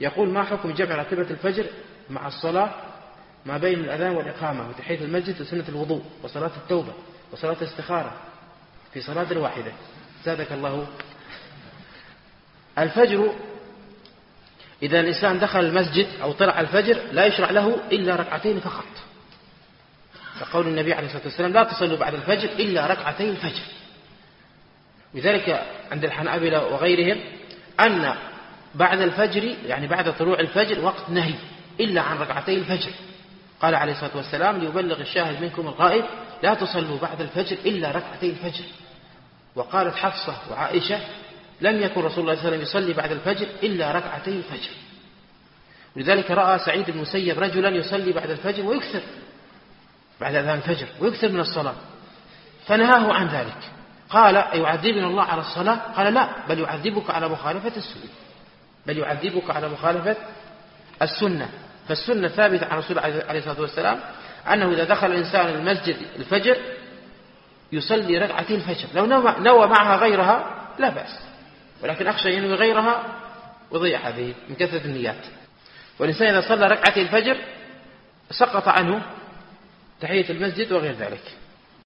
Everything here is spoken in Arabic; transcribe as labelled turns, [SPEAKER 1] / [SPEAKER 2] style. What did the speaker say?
[SPEAKER 1] يقول: ما حكم جمع راتبة الفجر مع الصلاة ما بين الأذان والإقامة وتحية المسجد وسنة الوضوء وصلاة التوبة وصلاة الاستخارة في صلاة واحدة؟ زادك الله. الفجر إذا الإنسان دخل المسجد أو طلع الفجر لا يشرع له إلا ركعتين فقط، فقول النبي عليه الصلاة والسلام: لا تصلوا بعد الفجر إلا ركعتي الفجر. لذلك عند الحنابلة وغيرهم أن بعد الفجر يعني بعد طلوع الفجر وقت نهي إلا عن ركعتي الفجر. قال عليه الصلاة والسلام: ليبلغ الشاهد منكم الغائب لا تصلوا بعد الفجر إلا ركعتي الفجر. وقالت حفصة وعائشة: لم يكن رسول الله صلى الله عليه وسلم يصلي بعد الفجر إلا ركعتي الفجر. ولذلك رأى سعيد بن المسيب رجلا يصلي بعد الفجر ويكثر بعد أذان الفجر ويكثر من الصلاة، فنهاه عن ذلك. قال: أيعذبنا الله على الصلاة؟ قال: لا، بل يعذبك على مخالفة السنة، بل يعذبك على مخالفة السنة. فالسنة ثابتة عن رسول الله عليه الصلاة والسلام أنه إذا دخل الإنسان المسجد الفجر يصلي ركعتين الفجر. لو نوى معها غيرها لا بأس، ولكن أخشى ينوي غيرها وضيع هذه من كثرة النيات. والإنسان إذا صلى ركعتين الفجر سقط عنه تحية المسجد وغير ذلك.